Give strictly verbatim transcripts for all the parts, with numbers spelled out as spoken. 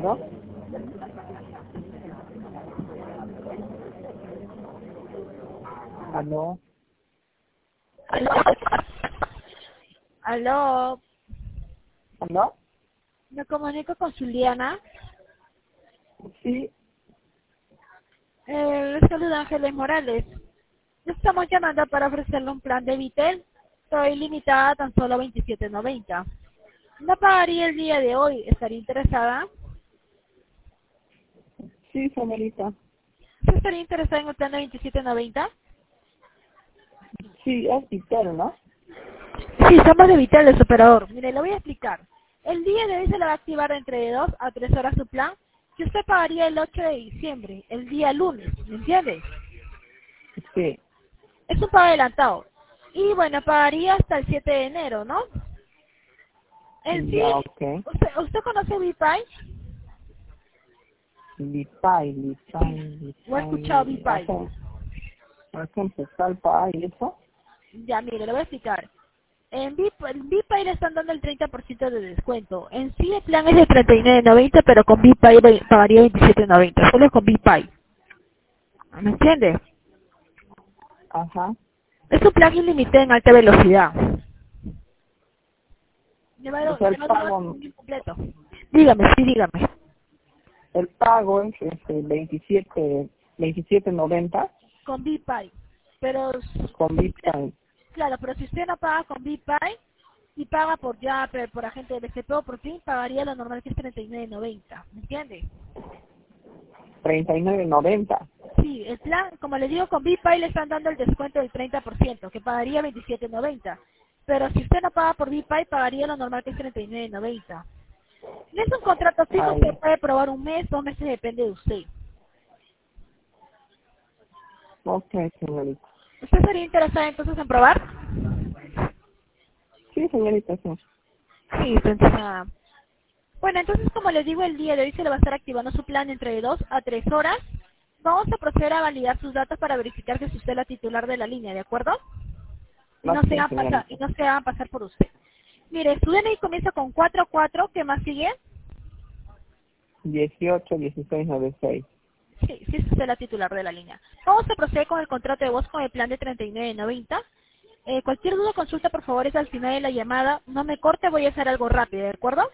¿no? ¿Aló? Aló. Aló. ¿Aló? Me comunico con Juliana. Sí. Eh, les saluda Ángeles Morales. Estamos llamando para ofrecerle un plan de Vitel. Estoy limitada a tan solo veintisiete noventa. No pagaría el día de hoy. ¿Estaría interesada? Sí, señorita. ¿Usted estaría interesada en el plan de veintisiete noventa? Sí, es Vitel, ¿no? Sí, somos de Vitel, el operador. Mire, le voy a explicar. El día de hoy se le va a activar entre de dos a tres horas su plan, que usted pagaría el ocho de diciembre, el día lunes, ¿me entiende? Sí. Es un pago adelantado. Y bueno, pagaría hasta el siete de enero, ¿no? En sí, Ya, ok. ¿usted, usted conoce Bipay? Lipay, Lipay, Sí. ¿O ha escuchado Lipay. Bipay? ¿Hacen, hacen empezar para y eso? Ya, mire, le voy a explicar. En Bipay, en Bipay le están dando el treinta por ciento de descuento. En sí el plan es de treinta y nueve noventa, pero con Bipay pagaría veintisiete noventa. Solo con Bipay. ¿Me entiende? Ajá. Es un plan ilimitado en alta velocidad. Le va a O dar sea, el le va a durar pago, un día completo. Dígame, sí, dígame. el pago es este, veintisiete, veintisiete noventa Con Bipay. Pero, con si usted- Bitcoin. claro, pero si usted no paga con Bipay y paga por ya, por, por agente del B C P o por fin, pagaría lo normal que es treinta y nueve noventa. ¿Me entiende? treinta y nueve noventa. Sí, el plan, como le digo, con Bipay le están dando el descuento del treinta por ciento, que pagaría veintisiete noventa. Pero si usted no paga por Bipay, pagaría lo normal que es treinta y nueve noventa. No es un contrato fijo, Ay, usted puede probar un mes, dos meses, depende de usted. ok, señorita. ¿Usted sería interesada entonces en probar? Sí, señorita, sí. Sí, entonces, ah, bueno, entonces como les digo, el día de hoy se le va a estar activando su plan entre dos a tres horas. Vamos a proceder a validar sus datos para verificar que es usted la titular de la línea, ¿de acuerdo? Y no Ok, se va a pasar, y señorita. no se va a pasar por usted. Mire, su D N I comienza con cuatro cuatro, ¿qué más sigue? dieciocho, dieciséis, noventa y seis. Sí, sí es usted la titular de la línea. Vamos a proceder con el contrato de voz con el plan de treinta y nueve noventa. Eh, cualquier duda o consulta, por favor, es al final de la llamada. No me corte, voy a hacer algo rápido, ¿de acuerdo?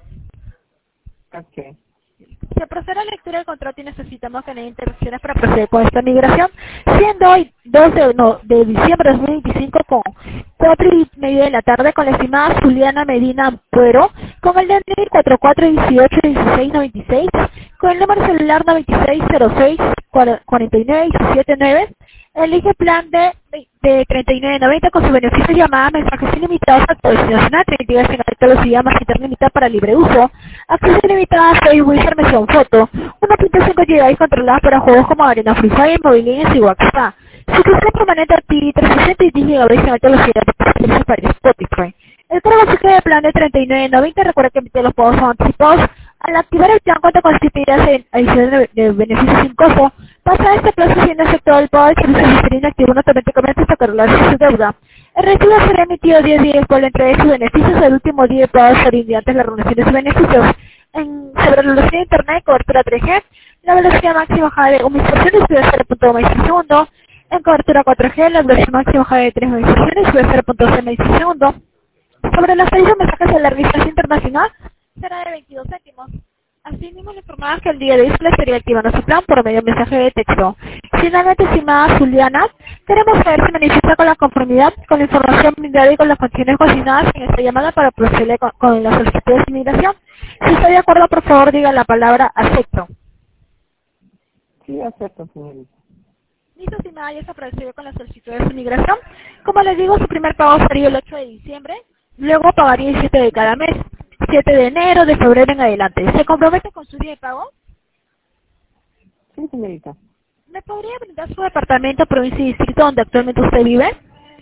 Ok. Se procede a la lectura del contrato y necesitamos que le den interacciones para proceder con esta migración, siendo hoy dos de, no, de diciembre de dos mil veinticinco con cuatro y media de la tarde con la estimada Juliana Medina Puero, con el D N I cuatro cuatro dieciocho dieciséis noventa y seis, con el número celular noventa y seis cero seis cuarenta y nueve diecisiete nueve. Elige plan de, de treinta y nueve noventa con su beneficio llamada mensajes ilimitados a todo nacional, treinta y dos en alta velocidad más internet limitada para libre uso, acceso ilimitado a Facebook, información, foto, uno punto cinco gigabytes controladas para juegos como Arena, Free Fire, Mobile Legends y WhatsApp, suscripción permanente a ti, trescientos sesenta y diez gigabytes en alta velocidad para servicios para Spotify. El cargo se queda de plan de treinta y nueve noventa, recuerda que emite los pagos son anticipados. Al activar el plan cuenta con siete días en adición de, de beneficios sin costo. Pasa este plazo siendo aceptado el pago del servicio y sería inactivo automáticamente hasta cargarse su deuda. El recibo será emitido diez días por la entrega de sus beneficios. El último día de pago será mediante la renovación de sus beneficios. En, sobre la velocidad de internet de cobertura tres G, la velocidad máxima bajada de un por ciento y cero punto dos por segundo. En cobertura cuatro G, la velocidad máxima bajada de tres millones y cero punto seis por segundo. Sobre los servicios de mensajes de larga distancia internacional será de veintidós céntimos. Asimismo, le informaba que el día de hoy se le estaría activando su plan por medio de mensaje de texto. Finalmente, estimada Juliana, queremos saber si manifiesta con la conformidad con la información brindada y con las condiciones consignadas en esta llamada para proceder con, con la solicitud de inmigración. Si está de acuerdo, por favor, diga la palabra acepto. Sí, acepto, señorita. Listo, estimada, ya se procedió con la solicitud de su migración. Como les digo, su primer pago sería el ocho de diciembre, luego pagaría el siete de cada mes, siete de enero, de febrero en adelante. ¿Se compromete con su día de pago? Sí, señorita. ¿Me podría brindar su departamento, provincia y distrito donde actualmente usted vive?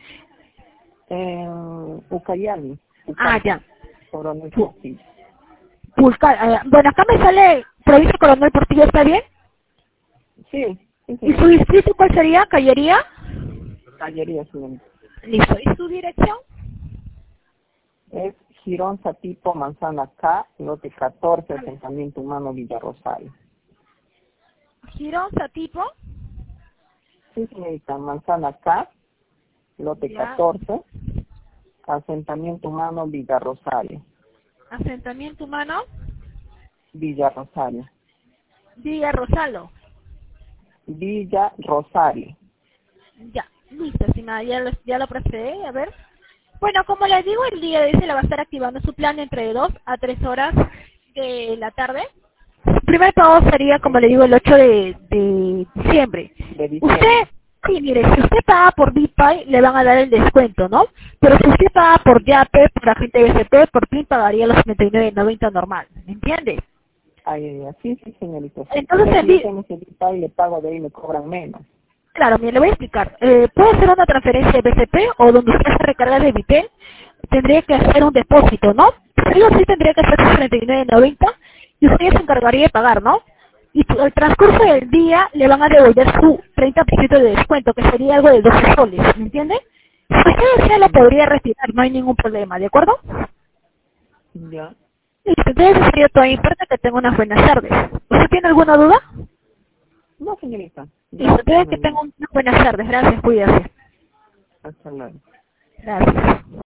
En Ucayali, Ah, Ucayali, ya. Coronel Pu- Portillo. Pulcar, eh, bueno, acá me sale provincia Coronel Portillo, ¿está bien? Sí, sí, ¿Y su señorita. distrito cuál sería? ¿Callería? Tallería, señorita. Listo. ¿Y su dirección? Es Girón Satipo, Manzana K, lote catorce, asentamiento humano Villa Rosario. Girón Satipo. Sí, señorita, Manzana K, lote Ya. catorce, asentamiento humano Villa Rosario. Asentamiento humano Villa Rosario. Villa Rosalo. Villa Rosario. Ya, listo, estimada, ya lo, ya lo procedé, a ver. Bueno, como les digo, el día de hoy se le va a estar activando su plan entre dos a tres horas de la tarde. Su primer pago sería, como le digo, el ocho de, de diciembre. De diciembre. Usted, sí, mire, si usted paga por BitPay, le van a dar el descuento, ¿no? Pero si usted paga por Yape, por agente B C P, por PIN, pagaría los setenta y nueve noventa normal, ¿me entiende? Ay, ay, ay, sí, sí, señorita. Entonces, Pero el si yo di- tengo ese detalle y le pago de ahí me cobran menos. Claro, mire, le voy a explicar. Eh, puede ser una transferencia de B C P o donde usted se recarga de Vitel, tendría que hacer un depósito, ¿no? Sí o sí tendría que hacer sus treinta y nueve noventa y usted se encargaría de pagar, ¿no? Y tu- al transcurso del día le van a devolver su treinta por ciento de descuento, que sería algo de doce soles, ¿me entiende? Si usted desea, lo podría retirar, no hay ningún problema, ¿de acuerdo? Ya. Listo, entonces eso sería todo. Importa que tenga unas buenas tardes. ¿Usted tiene alguna duda? No, señorita. Listo, Ya, entonces no que hay más. tenga unas buenas tardes. Gracias, cuídase. Hasta luego. Gracias.